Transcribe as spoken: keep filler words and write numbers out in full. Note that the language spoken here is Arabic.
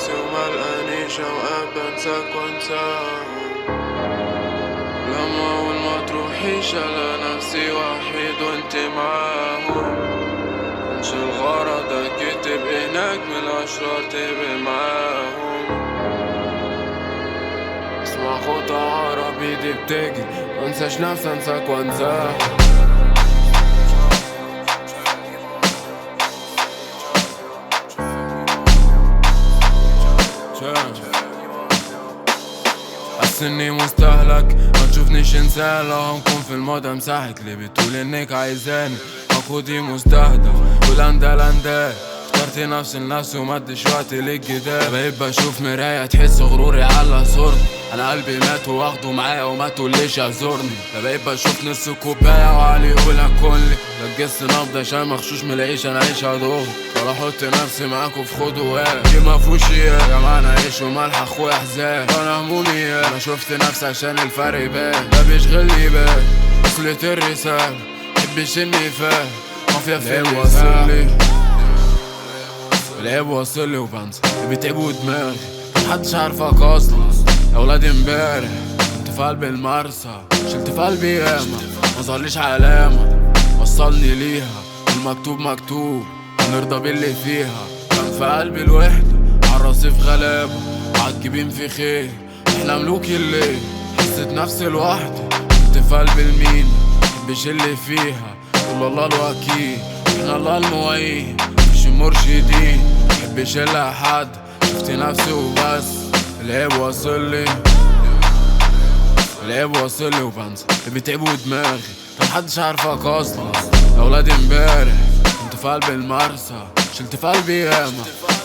نفسي وما لقانيش اوقات بنساك وانساك. لما اول ما تروحيش الاقي نفسي وحيد وانت معاهم. مش الغرض اكيد تبقي هناك من الاشرار تبقي معاهم. اسمع خطى عقرب ايدي بتجري منساش نفسي انساك وانساك. حاسس اني مستهلك ما تشوفنيش انسان. لو هنكون في الموضة امسحك ليه بتقول انك عايزاني. عقودي مستهدف والاندا لاندات. اخترت نفسي لنفسي ومدش وقت للجدال. بقيت بشوف مراية تحس غروري على صورتي. انا قلبي مات واخده معايا وما تقوليش اعذرني. بقيت بشوف نص كوباية وعلي يقولها كلي. لجست نبضة عشان مخشوش ملاقيش انا عيش ادوغ. ولا احط نفسي معاكوا في خد وهات. دي مفهوش ايه يا جماعة انا عيش وملح اخويا حزان. انا همومي انا شفت نفسي عشان الفرق يبان. ده بيشغلني بال وصلت الرسالة محبش اني فاهم مافيا في اللسان. العيب واصلي وبنسى بيتعبوا دماغي محدش عارفك اصلا. يا ولاد امبارح كنت في قلب المرسى شلت في قلبي ياما مظهرليش علامة وصلني ليها. المكتوب مكتوب هنرضى باللي فيها. كان في قلبي الوحدة عالرصيف غلابة عالجبين في خير. احنا ملوك الليل حسيت نفسي لوحدي. كنت في قلب المين محبش اللي فيها. قول الله الوكيل احنا الله المعين مش مرشدين محبش الا حد. شفت نفسي وبس العيب واصلي العيب واصلي وبنسى اللي بيتعبوا دماغي. محدش عارفك اصلا. يا ولاد امبارح كنت في قلب المرسى شلت في قلبي ياما